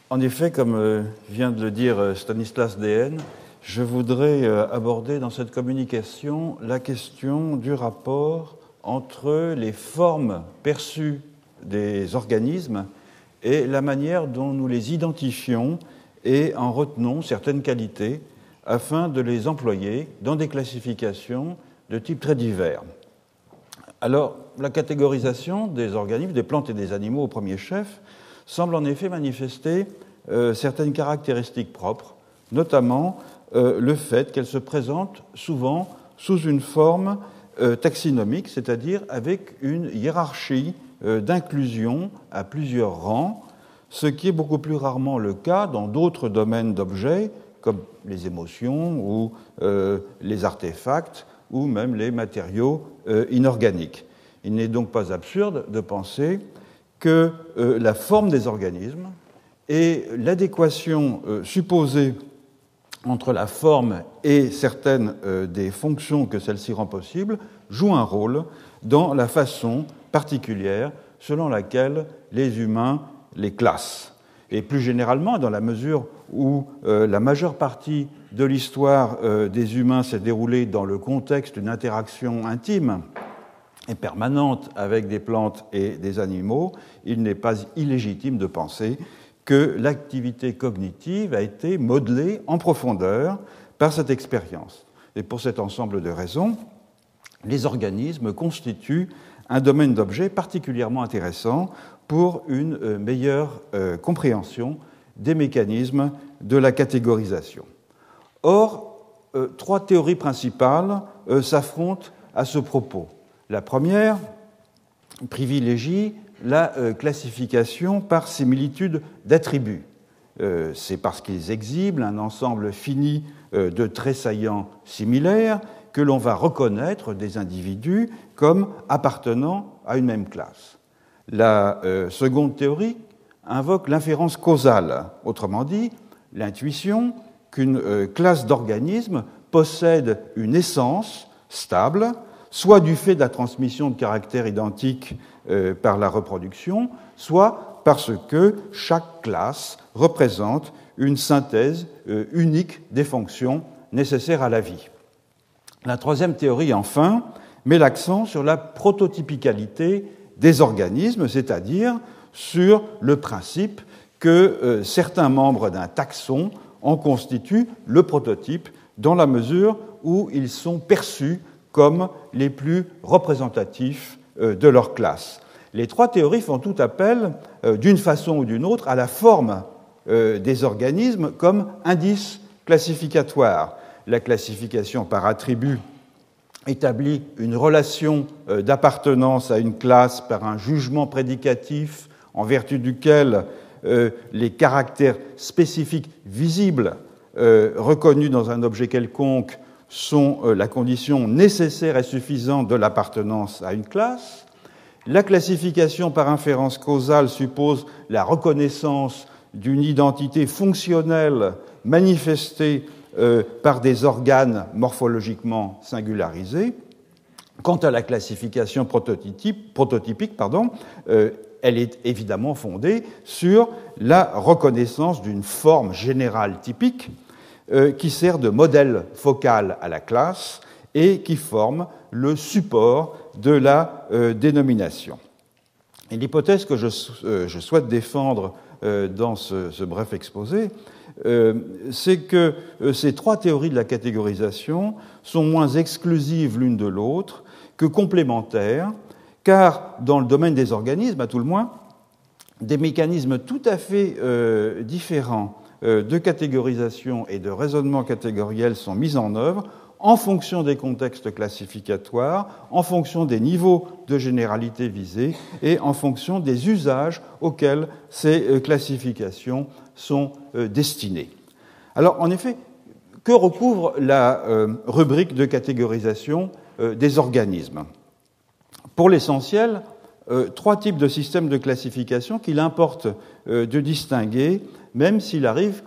En effet, comme vient de le dire Stanislas Dehaene, je voudrais aborder dans cette communication la question du rapport entre les formes perçues des organismes et la manière dont nous les identifions et en retenons certaines qualités afin de les employer dans des classifications de types très divers. Alors, la catégorisation des organismes, des plantes et des animaux au premier chef, semble en effet manifester certaines caractéristiques propres, notamment le fait qu'elle se présente souvent sous une forme taxinomique, c'est-à-dire avec une hiérarchie d'inclusion à plusieurs rangs, ce qui est beaucoup plus rarement le cas dans d'autres domaines d'objets, comme les émotions ou les artefacts, ou même les matériaux inorganiques. Il n'est donc pas absurde de penser que la forme des organismes et l'adéquation supposée entre la forme et certaines des fonctions que celle-ci rend possible jouent un rôle dans la façon particulière selon laquelle les humains les classent. Et plus généralement, dans la mesure où la majeure partie de l'histoire des humains s'est déroulée dans le contexte d'une interaction intime et permanente avec des plantes et des animaux, il n'est pas illégitime de penser que l'activité cognitive a été modelée en profondeur par cette expérience. Et pour cet ensemble de raisons, les organismes constituent un domaine d'objets particulièrement intéressant pour une meilleure compréhension des mécanismes de la catégorisation. Or, trois théories principales s'affrontent à ce propos. La première privilégie la classification par similitude d'attributs. C'est parce qu'ils exhibent un ensemble fini de traits saillants similaires que l'on va reconnaître des individus comme appartenant à une même classe. La seconde théorie invoque l'inférence causale, autrement dit, l'intuition qu'une classe d'organismes possède une essence stable, soit du fait de la transmission de caractères identiques par la reproduction, soit parce que chaque classe représente une synthèse unique des fonctions nécessaires à la vie. La troisième théorie, enfin, met l'accent sur la prototypicalité des organismes, c'est-à-dire sur le principe que certains membres d'un taxon en constituent le prototype dans la mesure où ils sont perçus comme les plus représentatifs de leur classe. Les trois théories font tout appel, d'une façon ou d'une autre, à la forme des organismes comme indice classificatoire. La classification par attribut établit une relation d'appartenance à une classe par un jugement prédicatif en vertu duquel les caractères spécifiques visibles reconnus dans un objet quelconque sont la condition nécessaire et suffisante de l'appartenance à une classe. La classification par inférence causale suppose la reconnaissance d'une identité fonctionnelle manifestée par des organes morphologiquement singularisés. Quant à la classification prototypique, elle est évidemment fondée sur la reconnaissance d'une forme générale typique qui sert de modèle focal à la classe et qui forme le support de la dénomination. Et l'hypothèse que je souhaite défendre dans ce bref exposé, c'est que ces trois théories de la catégorisation sont moins exclusives l'une de l'autre que complémentaires, car dans le domaine des organismes, à tout le moins, des mécanismes tout à fait différents de catégorisation et de raisonnement catégoriel sont mis en œuvre en fonction des contextes classificatoires, en fonction des niveaux de généralité visés et en fonction des usages auxquels ces classifications sont destinées. Alors, en effet, que recouvre la rubrique de catégorisation des organismes ? Pour l'essentiel, trois types de systèmes de classification qu'il importe de distinguer, même s'il arrive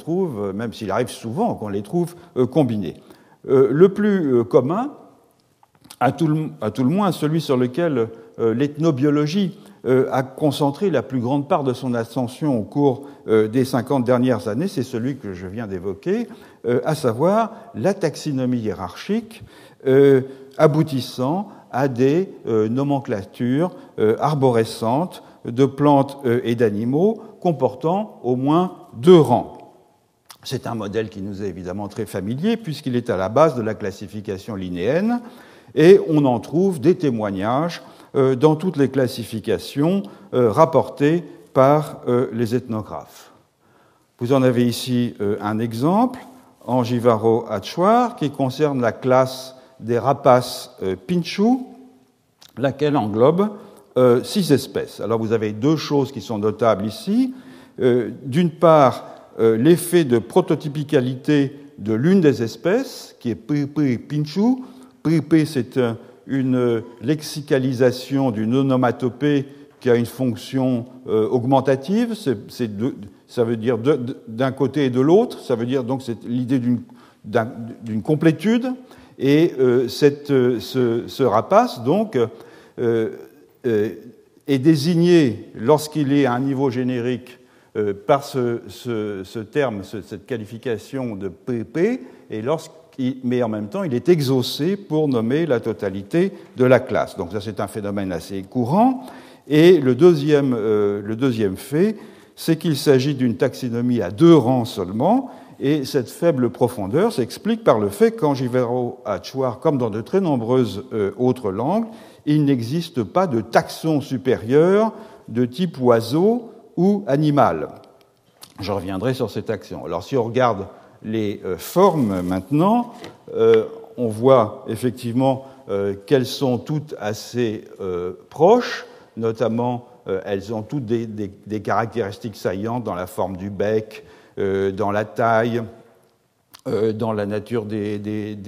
souvent qu'on les trouve combinés. Le plus commun, à tout le moins celui sur lequel l'ethnobiologie a concentré la plus grande part de son attention au cours des 50 dernières années, c'est celui que je viens d'évoquer, à savoir la taxinomie hiérarchique, aboutissant à des nomenclatures arborescentes de plantes et d'animaux comportant au moins 2 rangs. C'est un modèle qui nous est évidemment très familier puisqu'il est à la base de la classification linnéenne et on en trouve des témoignages dans toutes les classifications rapportées par les ethnographes. Vous en avez ici un exemple, Angivaro-Achuar, qui concerne la classe des rapaces Pinchu, laquelle englobe 6 espèces. Alors vous avez 2 choses qui sont notables ici. D'une part, l'effet de prototypicalité de l'une des espèces, qui est Pripe Pinchu. Pripe, c'est une lexicalisation d'une onomatopée qui a une fonction augmentative. Ça veut dire d'un côté et de l'autre. Ça veut dire donc c'est l'idée d'une complétude. Et ce rapace, donc, est désigné lorsqu'il est à un niveau générique par ce terme, cette qualification de PP, mais en même temps, il est exaucé pour nommer la totalité de la classe. Donc ça, c'est un phénomène assez courant. Et le deuxième fait, c'est qu'il s'agit d'une taxinomie à 2 rangs seulement, et cette faible profondeur s'explique par le fait qu'Angivaro-Achuar, comme dans de très nombreuses autres langues, il n'existe pas de taxon supérieur de type oiseau ou animal. Je reviendrai sur cette action. Alors si on regarde les formes maintenant, on voit effectivement qu'elles sont toutes assez proches, notamment elles ont toutes des caractéristiques saillantes dans la forme du bec, dans la taille, dans la nature des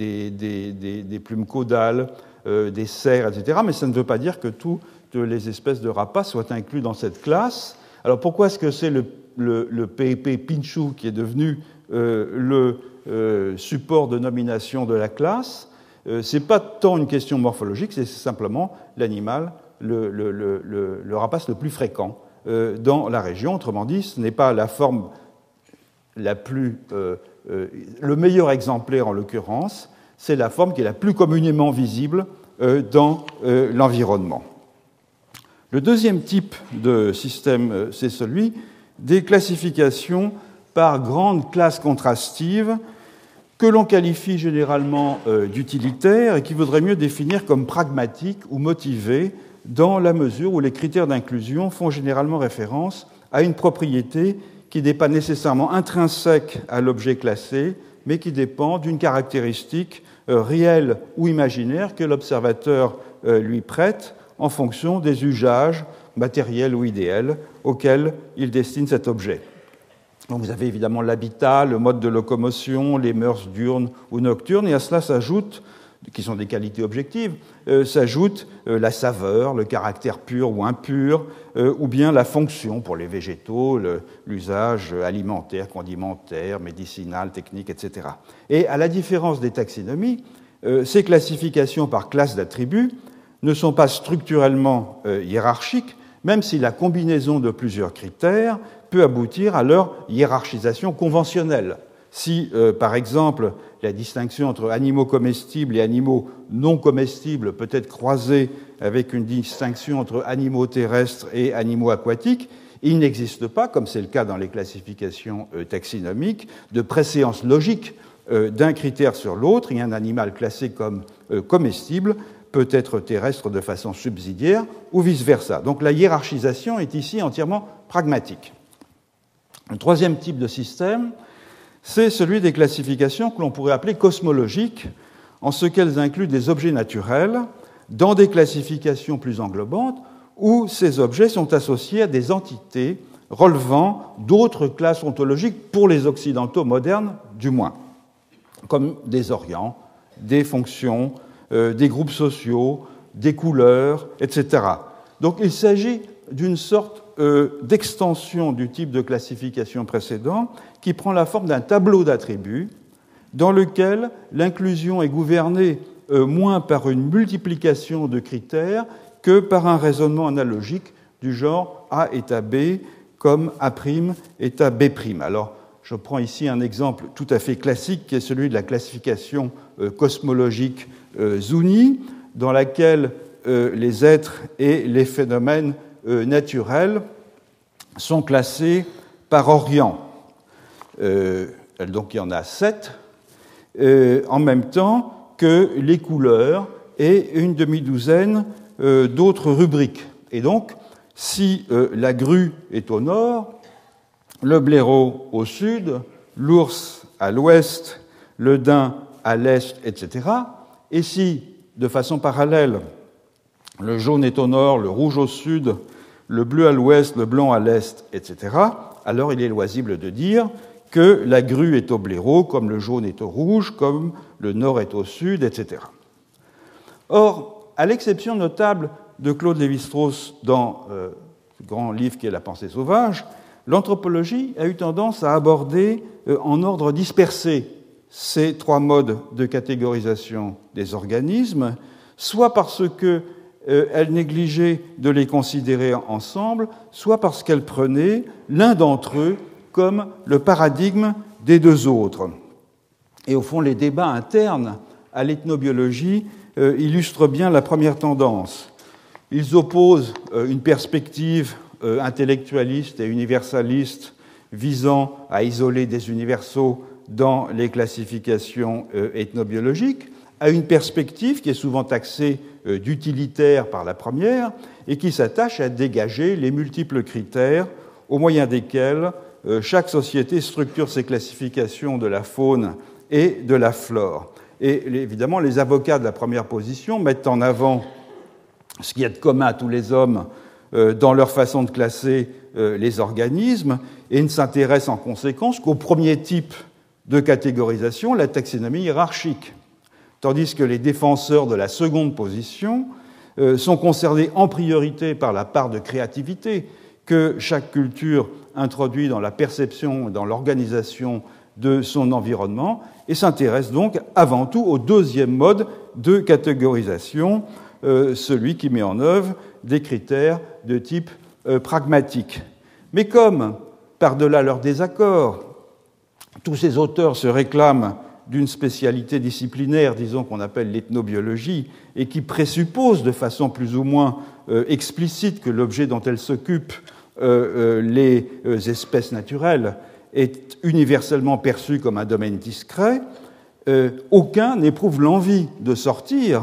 plumes caudales, des cerfs, etc. Mais ça ne veut pas dire que toutes les espèces de rapaces soient incluses dans cette classe. Alors pourquoi est-ce que c'est le PEP Pinchu qui est devenu le support de nomination de la classe? Ce n'est pas tant une question morphologique, c'est simplement l'animal, le rapace le plus fréquent dans la région. Autrement dit, ce n'est pas la forme la plus... le meilleur exemplaire en l'occurrence, c'est la forme qui est la plus communément visible dans l'environnement. Le deuxième type de système, c'est celui des classifications par grandes classes contrastives que l'on qualifie généralement d'utilitaires et qui vaudrait mieux définir comme pragmatiques ou motivées dans la mesure où les critères d'inclusion font généralement référence à une propriété qui n'est pas nécessairement intrinsèque à l'objet classé, mais qui dépend d'une caractéristique réelle ou imaginaire que l'observateur lui prête en fonction des usages matériels ou idéels auxquels il destine cet objet. Donc vous avez évidemment l'habitat, le mode de locomotion, les mœurs diurnes ou nocturnes, et à cela s'ajoute, qui sont des qualités objectives, s'ajoute la saveur, le caractère pur ou impur, ou bien la fonction pour les végétaux, l'usage alimentaire, condimentaire, médicinal, technique, etc. Et à la différence des taxonomies, ces classifications par classe d'attributs ne sont pas structurellement hiérarchiques, même si la combinaison de plusieurs critères peut aboutir à leur hiérarchisation conventionnelle. Si, par exemple, la distinction entre animaux comestibles et animaux non comestibles peut être croisée avec une distinction entre animaux terrestres et animaux aquatiques, il n'existe pas, comme c'est le cas dans les classifications taxinomiques, de préséance logique d'un critère sur l'autre, et un animal classé comme comestible peut être terrestre de façon subsidiaire ou vice-versa. Donc la hiérarchisation est ici entièrement pragmatique. Le troisième type de système, c'est celui des classifications que l'on pourrait appeler cosmologiques, en ce qu'elles incluent des objets naturels dans des classifications plus englobantes où ces objets sont associés à des entités relevant d'autres classes ontologiques, pour les occidentaux modernes du moins, comme des orients, des fonctions, des groupes sociaux, des couleurs, etc. Donc il s'agit d'une sorte d'extension du type de classification précédent qui prend la forme d'un tableau d'attributs dans lequel l'inclusion est gouvernée moins par une multiplication de critères que par un raisonnement analogique du genre A est à B comme A' est à B'. Alors, je prends ici un exemple tout à fait classique qui est celui de la classification cosmologique Zuni, dans laquelle les êtres et les phénomènes naturels sont classés par Orient. Donc il y en a 7, en même temps que les couleurs et une demi-douzaine d'autres rubriques. Et donc, si la grue est au nord, le blaireau au sud, l'ours à l'ouest, le daim à l'est, etc., et si, de façon parallèle, le jaune est au nord, le rouge au sud, le bleu à l'ouest, le blanc à l'est, etc., alors il est loisible de dire que la grue est au blaireau, comme le jaune est au rouge, comme le nord est au sud, etc. Or, à l'exception notable de Claude Lévi-Strauss dans ce grand livre qui est La pensée sauvage, l'anthropologie a eu tendance à aborder en ordre dispersé ces trois modes de catégorisation des organismes, soit parce qu'elle négligeait de les considérer ensemble, soit parce qu'elle prenait l'un d'entre eux comme le paradigme des deux autres. Et au fond, les débats internes à l'ethnobiologie illustrent bien la première tendance. Ils opposent une perspective intellectualiste et universaliste visant à isoler des universaux dans les classifications ethnobiologiques, à une perspective qui est souvent taxée d'utilitaire par la première et qui s'attache à dégager les multiples critères au moyen desquels chaque société structure ses classifications de la faune et de la flore. Et évidemment, les avocats de la première position mettent en avant ce qui est de commun à tous les hommes dans leur façon de classer les organismes et ne s'intéressent en conséquence qu'au premier type de catégorisation, la taxonomie hiérarchique. Tandis que les défenseurs de la seconde position sont concernés en priorité par la part de créativité que chaque culture introduit dans la perception et dans l'organisation de son environnement et s'intéressent donc avant tout au deuxième mode de catégorisation, celui qui met en œuvre des critères de type pragmatique. Mais comme, par-delà leur désaccord, tous ces auteurs se réclament d'une spécialité disciplinaire, disons qu'on appelle l'ethnobiologie, et qui présuppose de façon plus ou moins explicite que l'objet dont elle s'occupe, les espèces naturelles, est universellement perçu comme un domaine discret, aucun n'éprouve l'envie de sortir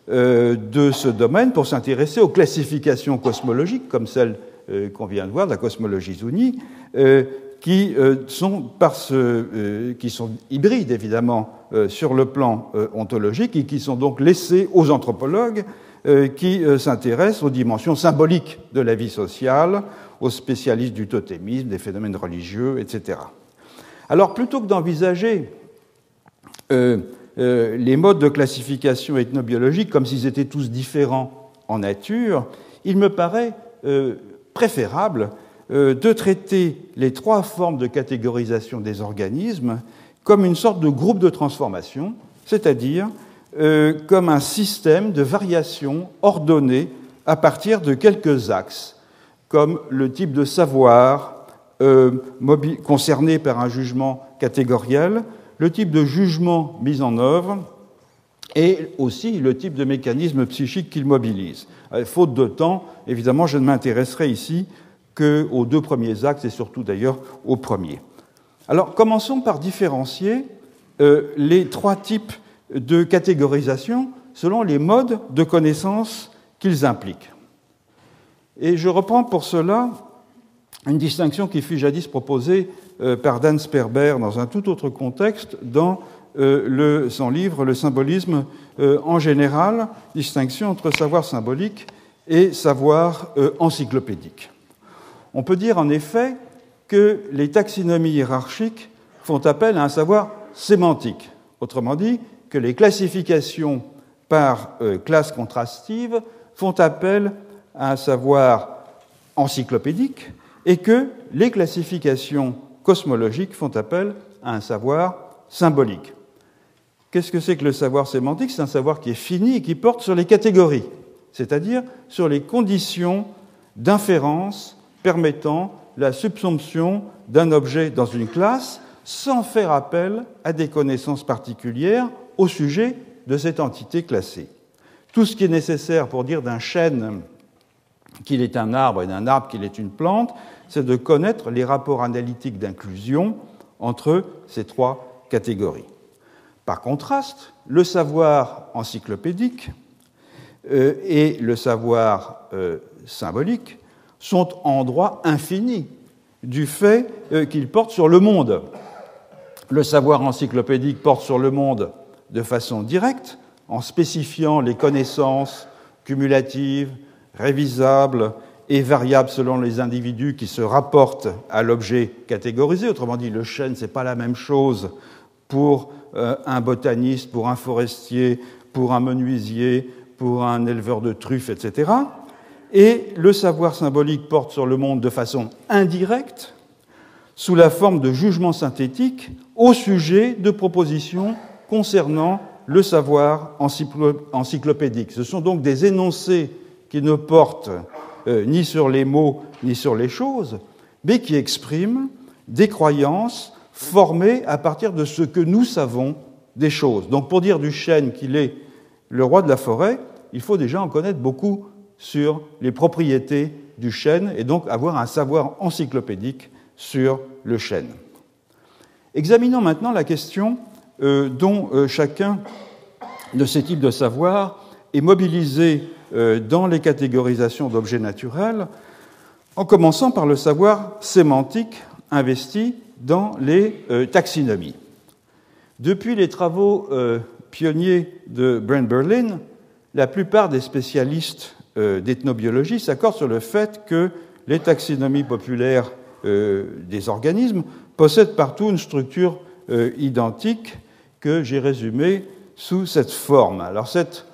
de ce domaine pour s'intéresser aux classifications cosmologiques, comme celle qu'on vient de voir, de la cosmologie Zuni, qui sont hybrides, évidemment, sur le plan ontologique et qui sont donc laissés aux anthropologues qui s'intéressent aux dimensions symboliques de la vie sociale, aux spécialistes du totémisme, des phénomènes religieux, etc. Alors, plutôt que d'envisager les modes de classification ethnobiologique comme s'ils étaient tous différents en nature, il me paraît préférable de traiter les trois formes de catégorisation des organismes comme une sorte de groupe de transformation, c'est-à-dire comme un système de variations ordonnées à partir de quelques axes, comme le type de savoir concerné par un jugement catégoriel, le type de jugement mis en œuvre et aussi le type de mécanisme psychique qu'il mobilise. Faute de temps, évidemment, je ne m'intéresserai ici qu'aux deux premiers axes et surtout d'ailleurs au premier. Alors, commençons par différencier les trois types de catégorisation selon les modes de connaissance qu'ils impliquent. Et je reprends pour cela une distinction qui fut jadis proposée par Dan Sperber dans un tout autre contexte dans son livre « Le symbolisme en général », distinction entre savoir symbolique et savoir encyclopédique. On peut dire en effet que les taxonomies hiérarchiques font appel à un savoir sémantique, autrement dit que les classifications par classe contrastive font appel à un savoir encyclopédique et que les classifications cosmologiques font appel à un savoir symbolique. Qu'est-ce que c'est que le savoir sémantique ? C'est un savoir qui est fini et qui porte sur les catégories, c'est-à-dire sur les conditions d'inférence permettant la subsumption d'un objet dans une classe sans faire appel à des connaissances particulières au sujet de cette entité classée. Tout ce qui est nécessaire pour dire d'un chêne qu'il est un arbre et d'un arbre qu'il est une plante, c'est de connaître les rapports analytiques d'inclusion entre ces trois catégories. Par contraste, le savoir encyclopédique et le savoir symbolique sont en droit infini du fait qu'ils portent sur le monde. Le savoir encyclopédique porte sur le monde de façon directe, en spécifiant les connaissances cumulatives, révisables et variables selon les individus qui se rapportent à l'objet catégorisé. Autrement dit, le chêne, ce n'est pas la même chose pour un botaniste, pour un forestier, pour un menuisier, pour un éleveur de truffes, etc. Et le savoir symbolique porte sur le monde de façon indirecte, sous la forme de jugements synthétiques au sujet de propositions concernant le savoir encyclopédique. Ce sont donc des énoncés qui ne portent ni sur les mots ni sur les choses, mais qui expriment des croyances formées à partir de ce que nous savons des choses. Donc pour dire du chêne qu'il est le roi de la forêt, il faut déjà en connaître beaucoup sur les propriétés du chêne et donc avoir un savoir encyclopédique sur le chêne. Examinons maintenant la question dont chacun de ces types de savoirs est mobilisé dans les catégorisations d'objets naturels, en commençant par le savoir sémantique investi dans les taxonomies. Depuis les travaux pionniers de Brent Berlin, la plupart des spécialistes d'ethnobiologie s'accordent sur le fait que les taxonomies populaires des organismes possèdent partout une structure identique que j'ai résumée sous cette forme. Alors cette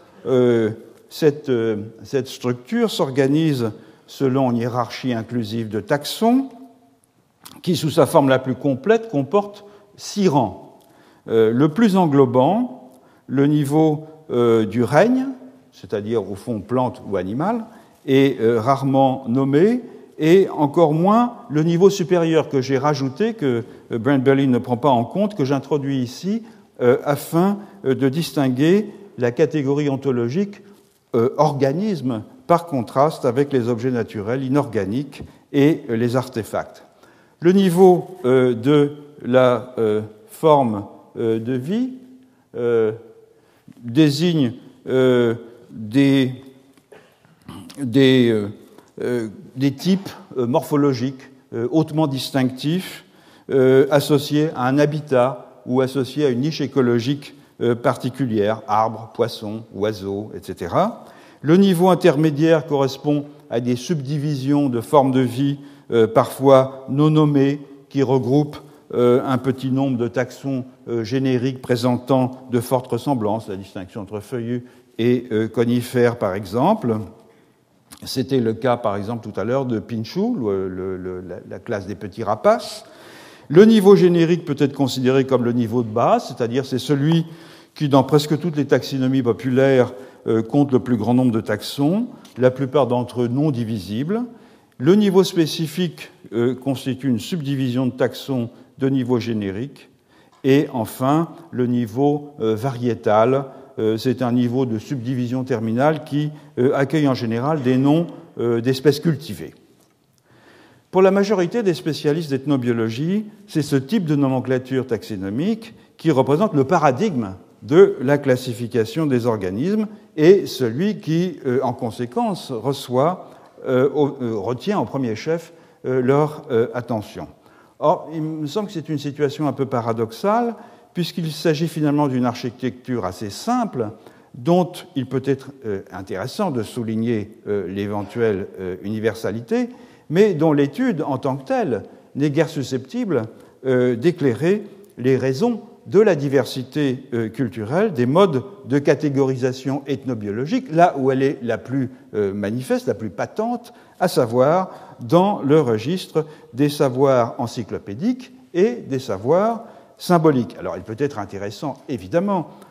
structure s'organise selon une hiérarchie inclusive de taxons qui, sous sa forme la plus complète, comporte 6 rangs. Le plus englobant, le niveau du règne, c'est-à-dire au fond plante ou animal, est rarement nommé, et encore moins le niveau supérieur que j'ai rajouté, que Brent Berlin ne prend pas en compte, que j'introduis ici afin de distinguer la catégorie ontologique organisme par contraste avec les objets naturels inorganiques et les artefacts. Le niveau de la forme de vie désigne des types morphologiques hautement distinctifs associés à un habitat ou associés à une niche écologique particulière, arbres, poissons, oiseaux, etc. Le niveau intermédiaire correspond à des subdivisions de formes de vie parfois non nommées qui regroupent un petit nombre de taxons génériques présentant de fortes ressemblances, la distinction entre feuillus et conifères par exemple. C'était le cas par exemple tout à l'heure de Pinchou, la classe des petits rapaces. Le niveau générique peut être considéré comme le niveau de base, c'est-à-dire c'est celui qui, dans presque toutes les taxonomies populaires, compte le plus grand nombre de taxons, la plupart d'entre eux non divisibles. Le niveau spécifique constitue une subdivision de taxons de niveau générique. Et enfin, le niveau variétal, c'est un niveau de subdivision terminale qui accueille en général des noms d'espèces cultivées. Pour la majorité des spécialistes d'ethnobiologie, c'est ce type de nomenclature taxonomique qui représente le paradigme de la classification des organismes et celui qui, en conséquence, retient en premier chef leur attention. Or, il me semble que c'est une situation un peu paradoxale, puisqu'il s'agit finalement d'une architecture assez simple, dont il peut être intéressant de souligner l'éventuelle universalité, mais dont l'étude en tant que telle n'est guère susceptible d'éclairer les raisons de la diversité culturelle, des modes de catégorisation ethnobiologique, là où elle est la plus manifeste, la plus patente, à savoir dans le registre des savoirs encyclopédiques et des savoirs symboliques. Alors il peut être intéressant, évidemment,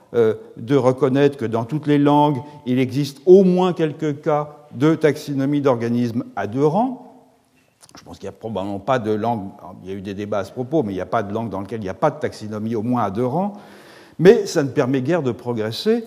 de reconnaître que dans toutes les langues, il existe au moins quelques cas de taxinomie d'organismes à 2 rangs. Je pense qu'il n'y a probablement pas de langue, il y a eu des débats à ce propos, mais il n'y a pas de langue dans laquelle il n'y a pas de taxinomie au moins à 2 rangs. Mais ça ne permet guère de progresser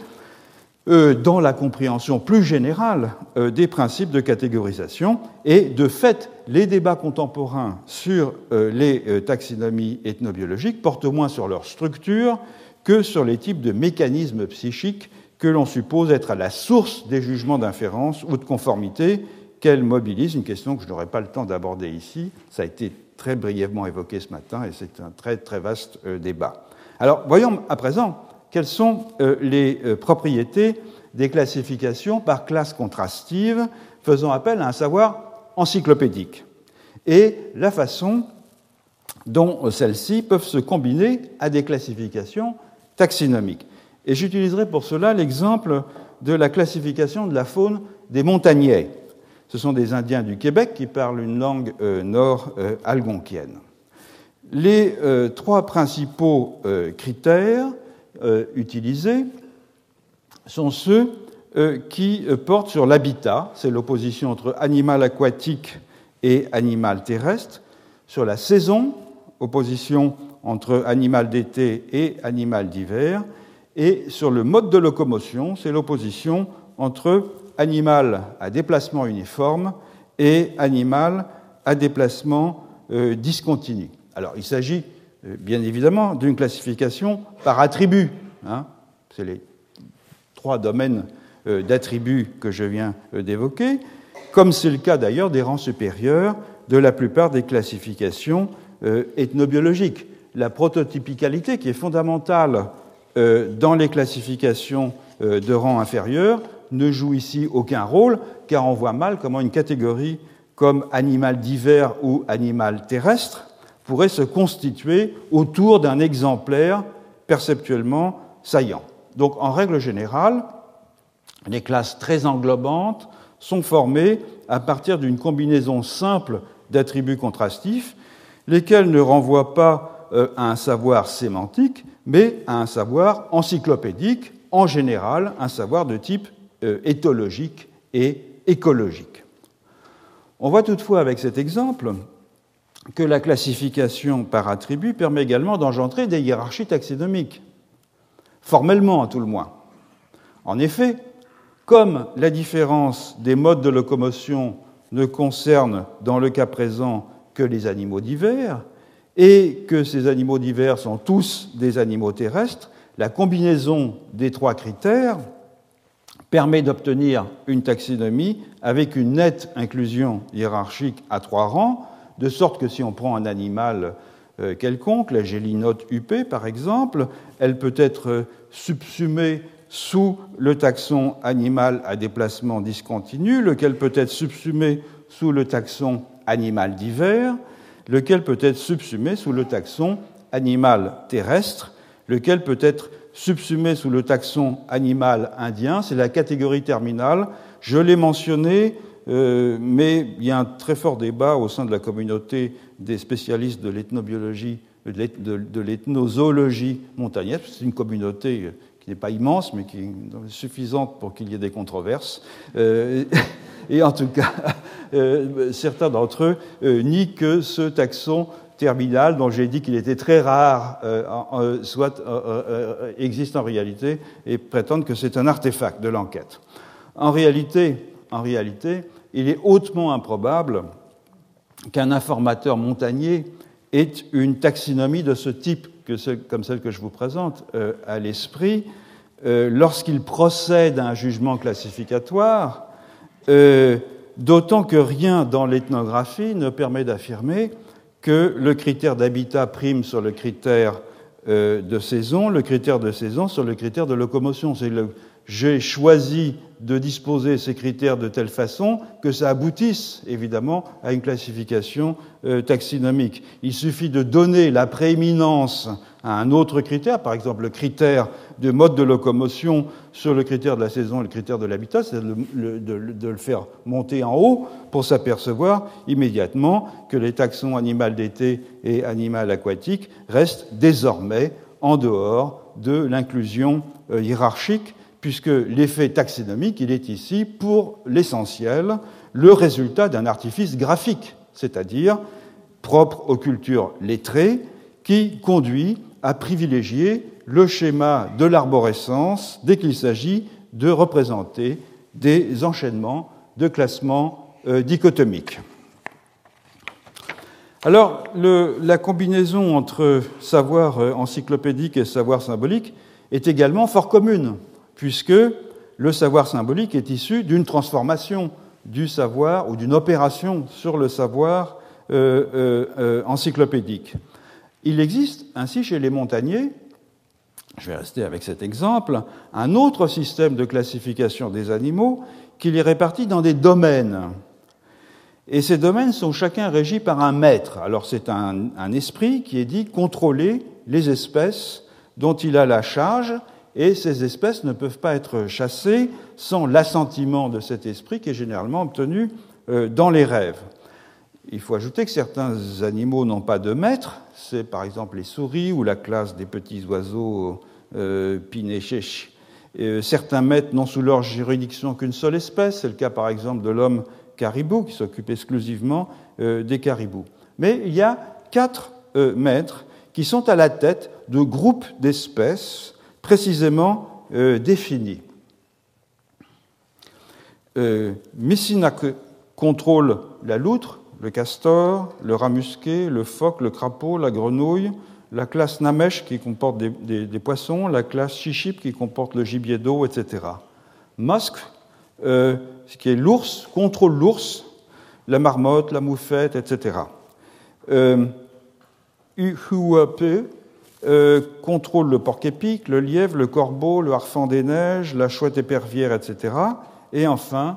dans la compréhension plus générale des principes de catégorisation. Et de fait, les débats contemporains sur les taxonomies ethnobiologiques portent moins sur leur structure que sur les types de mécanismes psychiques que l'on suppose être à la source des jugements d'inférence ou de conformité qu'elles mobilisent, une question que je n'aurai pas le temps d'aborder ici. Ça a été très brièvement évoqué ce matin et c'est un très très vaste débat. Alors, voyons à présent quelles sont les propriétés des classifications par classe contrastive faisant appel à un savoir encyclopédique et la façon dont celles-ci peuvent se combiner à des classifications taxinomiques. Et j'utiliserai pour cela l'exemple de la classification de la faune des montagnais. Ce sont des Indiens du Québec qui parlent une langue nord-algonquienne. Les 3 principaux critères utilisés sont ceux qui portent sur l'habitat, c'est l'opposition entre animal aquatique et animal terrestre, sur la saison, opposition entre animal d'été et animal d'hiver, et sur le mode de locomotion, c'est l'opposition entre animal à déplacement uniforme et animal à déplacement discontinu. Alors, il s'agit bien évidemment d'une classification par attribut. C'est les 3 domaines d'attributs que je viens d'évoquer, comme c'est le cas d'ailleurs des rangs supérieurs de la plupart des classifications ethnobiologiques. La prototypicalité, qui est fondamentale dans les classifications de rang inférieur, ne joue ici aucun rôle, car on voit mal comment une catégorie comme animal d'hiver ou animal terrestre pourrait se constituer autour d'un exemplaire perceptuellement saillant. Donc, en règle générale, les classes très englobantes sont formées à partir d'une combinaison simple d'attributs contrastifs, lesquels ne renvoient pas à un savoir sémantique, mais à un savoir encyclopédique, en général un savoir de type éthologique et écologique. On voit toutefois avec cet exemple que la classification par attribut permet également d'engendrer des hiérarchies taxonomiques, formellement à tout le moins. En effet, comme la différence des modes de locomotion ne concerne dans le cas présent que les animaux divers, et que ces animaux divers sont tous des animaux terrestres, la combinaison des 3 critères permet d'obtenir une taxinomie avec une nette inclusion hiérarchique à 3 rangs, de sorte que si on prend un animal quelconque, la gélinote huppée par exemple, elle peut être subsumée sous le taxon animal à déplacement discontinu, lequel peut être subsumé sous le taxon animal d'hiver, lequel peut être subsumé sous le taxon animal terrestre, lequel peut être subsumé sous le taxon animal indien. C'est la catégorie terminale. Je l'ai mentionné, mais il y a un très fort débat au sein de la communauté des spécialistes de l'ethnobiologie, de l'ethnozoologie montagnarde. C'est une communauté qui n'est pas immense, mais qui est suffisante pour qu'il y ait des controverses. Et en tout cas, certains d'entre eux nient que ce taxon terminal, dont j'ai dit qu'il était très rare, existe en réalité, et prétendent que c'est un artefact de l'enquête. En réalité, il est hautement improbable qu'un informateur montagnier ait une taxinomie de ce type, comme celle que je vous présente, à l'esprit, lorsqu'il procède à un jugement classificatoire, d'autant que rien dans l'ethnographie ne permet d'affirmer que le critère d'habitat prime sur le critère de saison, le critère de saison sur le critère de locomotion. J'ai choisi de disposer ces critères de telle façon que ça aboutisse, évidemment, à une classification taxinomique. Il suffit de donner la prééminence à un autre critère, par exemple le critère de mode de locomotion sur le critère de la saison et le critère de l'habitat, c'est de le faire monter en haut pour s'apercevoir immédiatement que les taxons animal d'été et animal aquatique restent désormais en dehors de l'inclusion hiérarchique, puisque l'effet taxonomique, il est ici, pour l'essentiel, le résultat d'un artifice graphique, c'est-à-dire propre aux cultures lettrées, qui conduit à privilégier le schéma de l'arborescence dès qu'il s'agit de représenter des enchaînements de classements dichotomiques. Alors, la combinaison entre savoir encyclopédique et savoir symbolique est également fort commune, puisque le savoir symbolique est issu d'une transformation du savoir ou d'une opération sur le savoir encyclopédique. Il existe ainsi chez les montagnais, je vais rester avec cet exemple, un autre système de classification des animaux qui les répartit dans des domaines. Et ces domaines sont chacun régis par un maître. Alors c'est un esprit qui est dit contrôler les espèces dont il a la charge, et ces espèces ne peuvent pas être chassées sans l'assentiment de cet esprit qui est généralement obtenu dans les rêves. Il faut ajouter que certains animaux n'ont pas de maître, c'est par exemple les souris ou la classe des petits oiseaux Pinnéchèches. Certains maîtres n'ont sous leur juridiction qu'une seule espèce, c'est le cas par exemple de l'homme caribou qui s'occupe exclusivement des caribous. Mais il y a 4 maîtres qui sont à la tête de groupes d'espèces précisément définis. Messinac contrôle la loutre, le castor, le rat musqué, le phoque, le crapaud, la grenouille, la classe Namesh qui comporte des poissons, la classe Chichip qui comporte le gibier d'eau, etc. Musk, ce qui est l'ours, contrôle l'ours, la marmotte, la moufette, etc. Uhuape contrôle le porc-épic, le lièvre, le corbeau, le harfang des neiges, la chouette épervière, etc. Et enfin,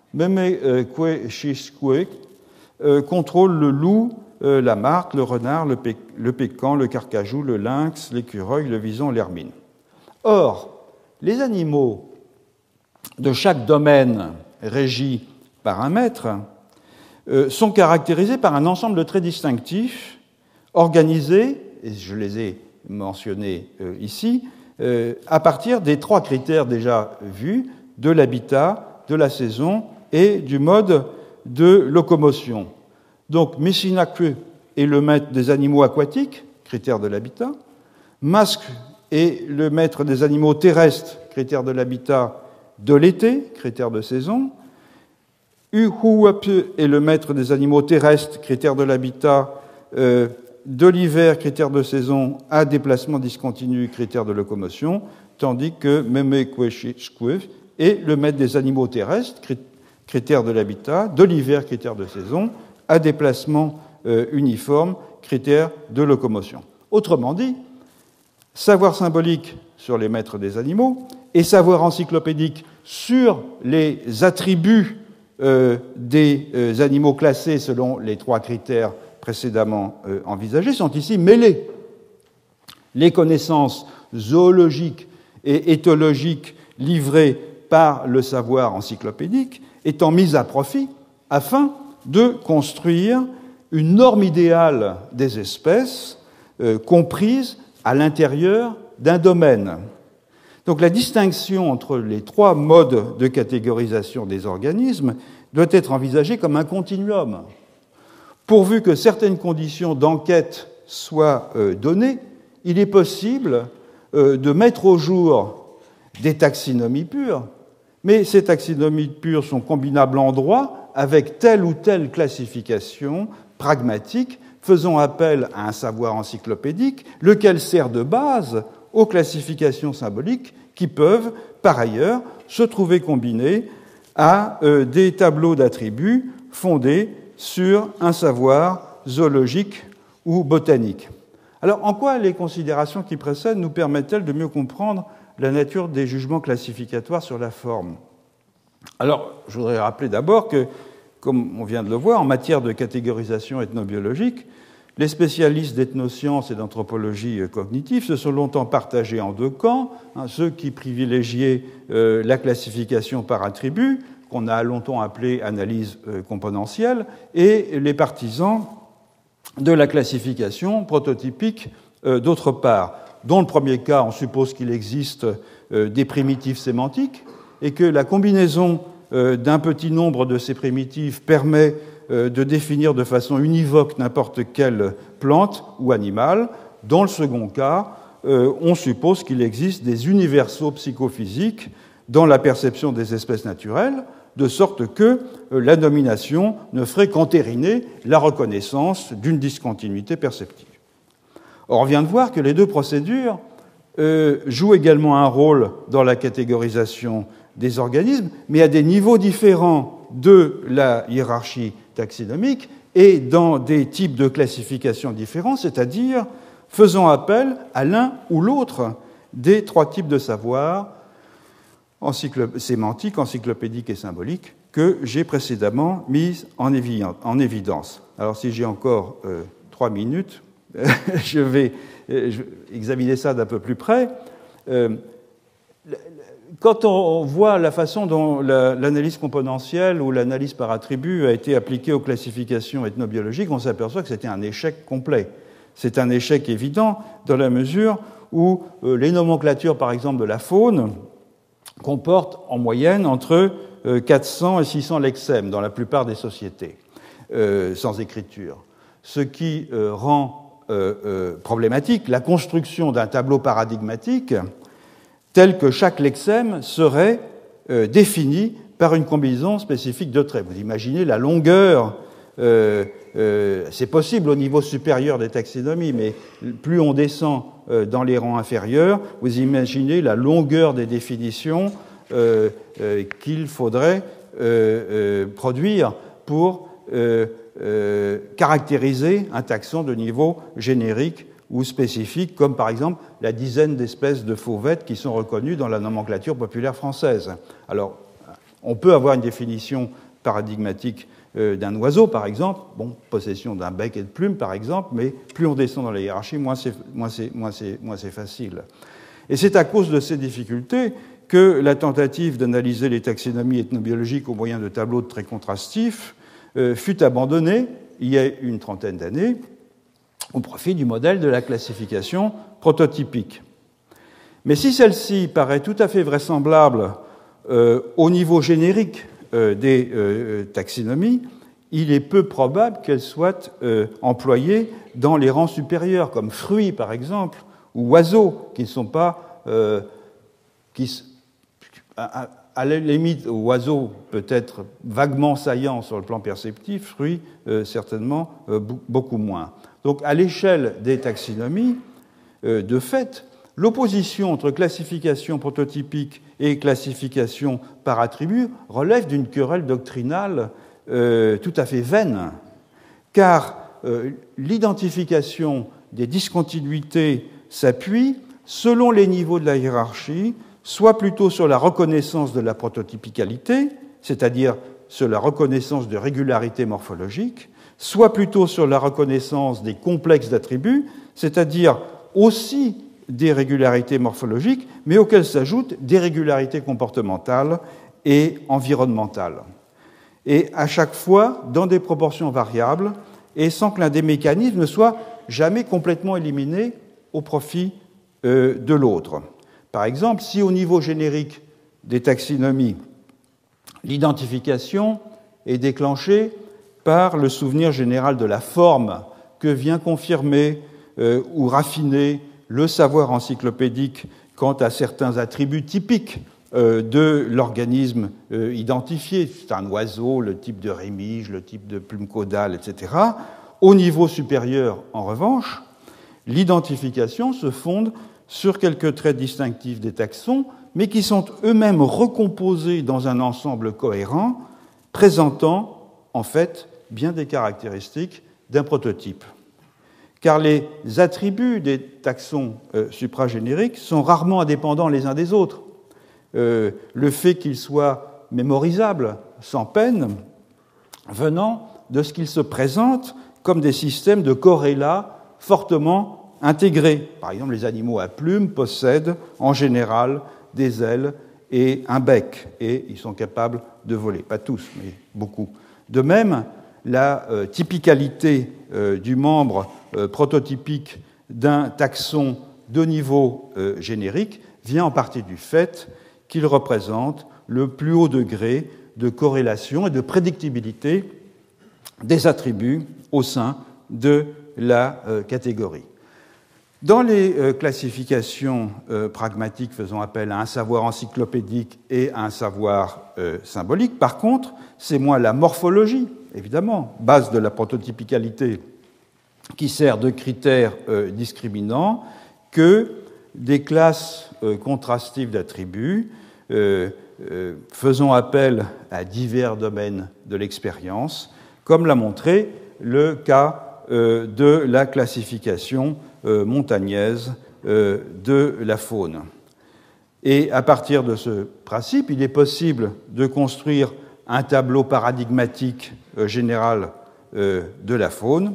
Memekwe contrôle le loup, la martre, le renard, le pécan, le carcajou, le lynx, l'écureuil, le vison, l'hermine. Or, les animaux de chaque domaine régi par un maître sont caractérisés par un ensemble de traits distinctifs, organisés, et je les ai mentionnés ici, à partir des 3 critères déjà vus, de l'habitat, de la saison et du mode de locomotion. Donc, Messinakwe est le maître des animaux aquatiques, critère de l'habitat. Mask est le maître des animaux terrestres, critère de l'habitat de l'été, critère de saison. Uhuape est le maître des animaux terrestres, critère de l'habitat de l'hiver, critère de saison, à déplacement discontinu, critère de locomotion, tandis que Memekweshikwe est le maître des animaux terrestres, critère de l'habitat, de l'hiver, critère de saison, à déplacement uniforme, critère de locomotion. Autrement dit, savoir symbolique sur les maîtres des animaux et savoir encyclopédique sur les attributs des animaux classés selon les 3 critères précédemment envisagés sont ici mêlés. Les connaissances zoologiques et éthologiques livrées par le savoir encyclopédique étant mises à profit afin de construire une norme idéale des espèces comprise à l'intérieur d'un domaine. Donc la distinction entre les 3 modes de catégorisation des organismes doit être envisagée comme un continuum. Pourvu que certaines conditions d'enquête soient données, il est possible de mettre au jour des taxonomies pures, mais ces taxonomies pures sont combinables en droit avec telle ou telle classification pragmatique faisant appel à un savoir encyclopédique, lequel sert de base aux classifications symboliques qui peuvent, par ailleurs, se trouver combinées à des tableaux d'attributs fondés sur un savoir zoologique ou botanique. Alors, en quoi les considérations qui précèdent nous permettent-elles de mieux comprendre la nature des jugements classificatoires sur la forme? Alors, je voudrais rappeler d'abord que, comme on vient de le voir, en matière de catégorisation ethnobiologique, les spécialistes d'ethnosciences et d'anthropologie cognitive se sont longtemps partagés en 2 camps, ceux qui privilégiaient la classification par attribut, qu'on a longtemps appelée analyse componentielle, et les partisans de la classification prototypique d'autre part. Dans le premier cas, on suppose qu'il existe des primitifs sémantiques et que la combinaison d'un petit nombre de ces primitifs permet de définir de façon univoque n'importe quelle plante ou animal. Dans le second cas, on suppose qu'il existe des universaux psychophysiques dans la perception des espèces naturelles, de sorte que la nomination ne ferait qu'entériner la reconnaissance d'une discontinuité perceptive. Or, on vient de voir que les deux procédures jouent également un rôle dans la catégorisation des organismes, mais à des niveaux différents de la hiérarchie taxinomique et dans des types de classification différents, c'est-à-dire faisant appel à l'un ou l'autre des trois types de savoir sémantique, encyclopédique et symbolique que j'ai précédemment mis en évidence. Alors, si j'ai encore 3 minutes, je vais examiner ça d'un peu plus près. Quand on voit la façon dont l'analyse componentielle ou l'analyse par attribut a été appliquée aux classifications ethnobiologiques, on s'aperçoit que c'était un échec complet. C'est un échec évident dans la mesure où les nomenclatures, par exemple, de la faune comportent en moyenne entre 400 et 600 lexèmes dans la plupart des sociétés sans écriture, ce qui rend problématique la construction d'un tableau paradigmatique tel que chaque lexème serait défini par une combinaison spécifique de traits. Vous imaginez la longueur, c'est possible au niveau supérieur des taxonomies, mais plus on descend dans les rangs inférieurs, vous imaginez la longueur des définitions qu'il faudrait produire pour caractériser un taxon de niveau générique ou spécifiques, comme par exemple la dizaine d'espèces de fauvettes qui sont reconnues dans la nomenclature populaire française. Alors, on peut avoir une définition paradigmatique d'un oiseau, par exemple, possession d'un bec et de plumes, par exemple, mais plus on descend dans la hiérarchie, moins c'est facile. Et c'est à cause de ces difficultés que la tentative d'analyser les taxonomies ethnobiologiques au moyen de tableaux de traits contrastifs fut abandonnée il y a une trentaine d'années, au profit du modèle de la classification prototypique. Mais si celle-ci paraît tout à fait vraisemblable au niveau générique des taxonomies, il est peu probable qu'elle soit employée dans les rangs supérieurs, comme fruits par exemple, ou oiseaux, qui ne sont pas... à la limite, oiseaux peut-être vaguement saillants sur le plan perceptif, fruits certainement beaucoup moins. Donc, à l'échelle des taxonomies, de fait, l'opposition entre classification prototypique et classification par attribut relève d'une querelle doctrinale tout à fait vaine, car l'identification des discontinuités s'appuie, selon les niveaux de la hiérarchie, soit plutôt sur la reconnaissance de la prototypicalité, c'est-à-dire sur la reconnaissance de régularité morphologique, soit plutôt sur la reconnaissance des complexes d'attributs, c'est-à-dire aussi des régularités morphologiques, mais auxquelles s'ajoutent des régularités comportementales et environnementales. Et à chaque fois, dans des proportions variables, et sans que l'un des mécanismes ne soit jamais complètement éliminé au profit de l'autre. Par exemple, si au niveau générique des taxonomies, l'identification est déclenchée par le souvenir général de la forme que vient confirmer ou raffiner le savoir encyclopédique quant à certains attributs typiques de l'organisme identifié. C'est un oiseau, le type de rémige, le type de plume caudale, etc. Au niveau supérieur, en revanche, l'identification se fonde sur quelques traits distinctifs des taxons, mais qui sont eux-mêmes recomposés dans un ensemble cohérent, présentant en fait bien des caractéristiques d'un prototype. Car les attributs des taxons supragénériques sont rarement indépendants les uns des autres. Le fait qu'ils soient mémorisables sans peine venant de ce qu'ils se présentent comme des systèmes de corrélats fortement intégrés. Par exemple, les animaux à plumes possèdent en général des ailes et un bec, et ils sont capables de voler. Pas tous, mais beaucoup. De même, la typicalité du membre prototypique d'un taxon de niveau générique vient en partie du fait qu'il représente le plus haut degré de corrélation et de prédictibilité des attributs au sein de la catégorie. Dans les classifications pragmatiques faisant appel à un savoir encyclopédique et à un savoir symbolique, par contre, c'est moins la morphologie, évidemment, base de la prototypicalité, qui sert de critère discriminant, que des classes contrastives d'attributs faisant appel à divers domaines de l'expérience, comme l'a montré le cas de la classification montagnaise de la faune. Et à partir de ce principe, il est possible de construire un tableau paradigmatique général de la faune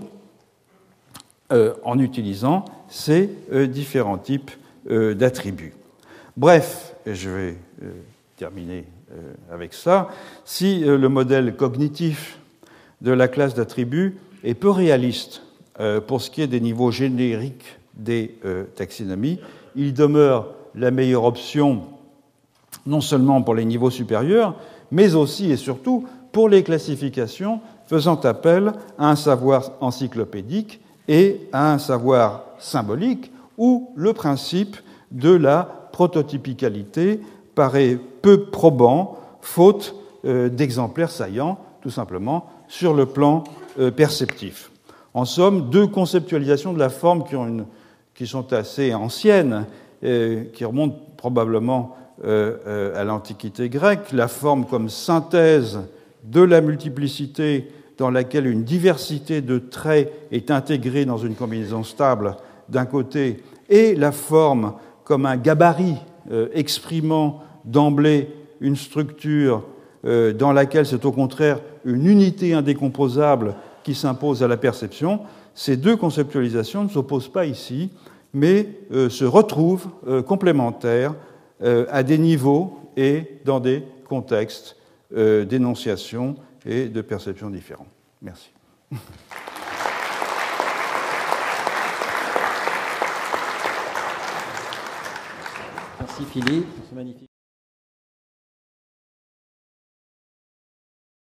en utilisant ces différents types d'attributs. Bref, je vais terminer avec ça, si le modèle cognitif de la classe d'attributs est peu réaliste pour ce qui est des niveaux génériques des taxonomies, il demeure la meilleure option non seulement pour les niveaux supérieurs, mais aussi et surtout pour les classifications faisant appel à un savoir encyclopédique et à un savoir symbolique, où le principe de la prototypicalité paraît peu probant, faute d'exemplaires saillants, tout simplement, sur le plan perceptif. En somme, deux conceptualisations de la forme qui sont assez anciennes, qui remontent probablement à l'Antiquité grecque, la forme comme synthèse de la multiplicité dans laquelle une diversité de traits est intégrée dans une combinaison stable d'un côté, et la forme comme un gabarit exprimant d'emblée une structure dans laquelle c'est au contraire une unité indécomposable qui s'impose à la perception. Ces deux conceptualisations ne s'opposent pas ici, mais se retrouvent complémentaires à des niveaux et dans des contextes d'énonciation et de perception différents. Merci. Merci Philippe, c'est magnifique.